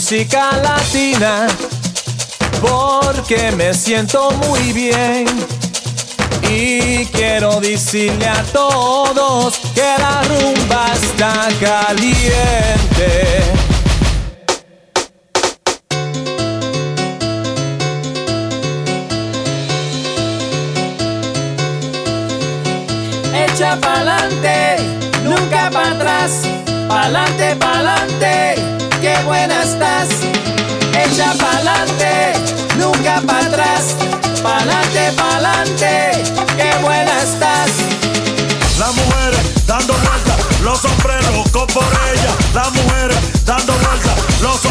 música latina, porque me siento muy bien. Y quiero decirle a todos que la rumba está caliente. Echa pa'lante, nunca para atrás. Pa'lante, pa'lante, qué buena estás. Echa pa'lante, nunca para atrás. Pa'lante, pa'lante, qué buena estás. Las mujeres dando vueltas, los hombres locos por ella. Las mujeres dando vueltas, los